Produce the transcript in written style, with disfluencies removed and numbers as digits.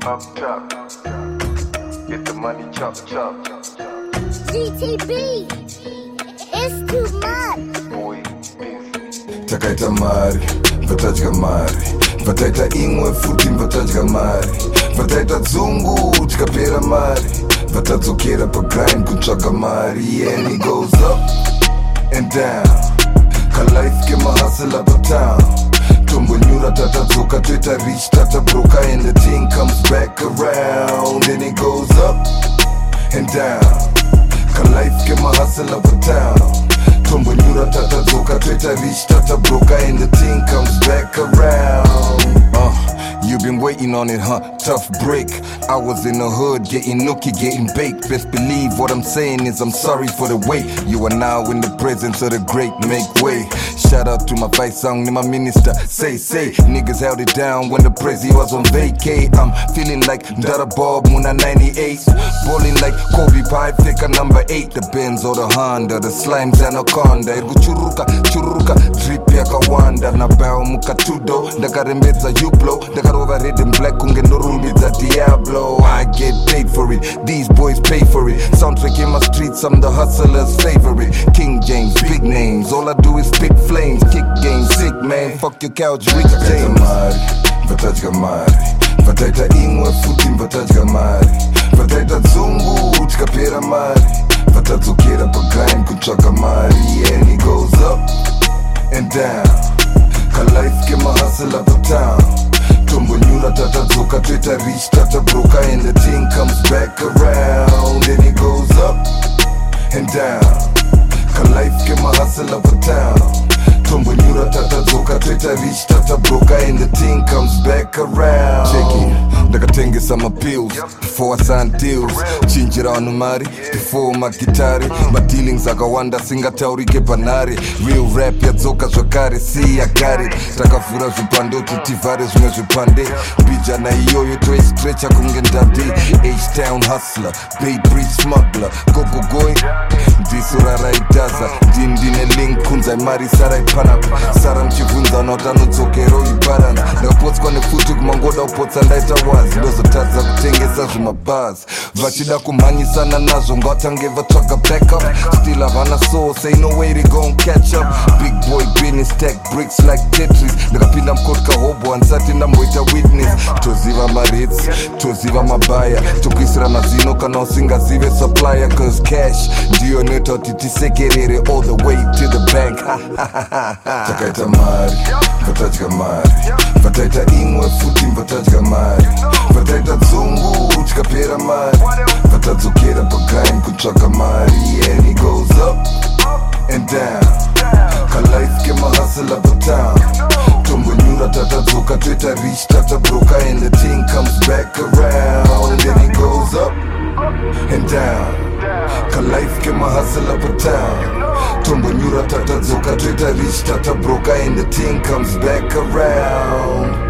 Up top, get the money, chop chop. GTB, it's too much. Boy, takaita mari vatadya mari vataita imwe futi vatadya mari vataita dzungu tikapera mari vatadzokera pagrind kutsvaga mari. And it goes up and down kalife kemahasela patown tombonyura tatadzoka toita rich tatabroka and the thing comes back around. And it goes up and down kalife kemahasela patown tombonyura tatadzoka toita rich tatabroka and the thing comes back around. You've been waiting on it, huh? Tough break. I was in the hood, getting nookie, getting baked. Best believe what I'm saying is I'm sorry for the wait. You are now in the presence of the great, make way. Shout out to my vice song, my minister. Say, niggas held it down when the prezi was on vacay. I'm feeling like Dada Bob Muna 98. Balling like Kobe Pipe, thicker number 8. The Benz or the Honda, the slime's anaconda. Irgu churuka, drip ya kawanda. Nabao muka tudo, ndakarembeza yuplo. Over red and black, kungendo rumbiza Diablo. I get paid for it, these boys pay for it. Soundtrack in my streets, I'm the hustler's favorite. King James, big names, all I do is spit flames. Kick game, sick man, fuck your couch, Rick James. Vatadya mari, vataita imwe futi vatadya mari vataita dzungu tikapera mari vatadzokera pagrind kutsvaga mari. And it goes up and down kalife kemahasela patown tombonyura tatadzoka toita rich tatabroka and the thing comes back around. And it goes up and down kalife kemahasela patown tombonyura tatadzoka toita rich tatabroka and the thing comes back around. Check it, ndakatengesa mapills before I sign deals. Chinjira vanhu mari before magitari. Madealings akawanda singataurike panhare. Real rap yadzoka zvakare, see I got it. Takavhura zvipande kuti tivhare zvimwe zvipande. Bijana iyoyo toistrecha kunge ndande. H-Town hustler, Bay Bridge smuggler. Gogogoing, ndiso raraitaza. Ndine link kunzai mari saraipanapa. Sara mchivunza nota nodzokero iparana. Ndakapotswa nefuti kumangoda kupotsa ndaita wazi. Ndozotadza kutengesa zvimabhazi. Vachida kumhanyisana nazvo ngatange vatsvaga backup. Still havana source, ain't no way they gon' catch up. Big boy business, stack bricks like Tetris. Ndakapinda mkotka hobo hansati ndamboita witness. Toziva marits, toziva mabaya. Tokuisira mazino kana usingazive supplier. Cause cash ndiyo neta kuti tisekerere all the way to the bank. Takaita mari, vatadya mari vataita imwe futi vatadya mari vataita dzungu tikapera mari vatadzokera pagrind kutsvaga mari. And it goes up and down kalife kemahasela patown tombonyura tatadzoka toita rich tatabroka and the thing comes back around. And it goes up and down kalife kemahasela patown tombonyura tatadzoka toita rich tatabroka and the thing comes back around.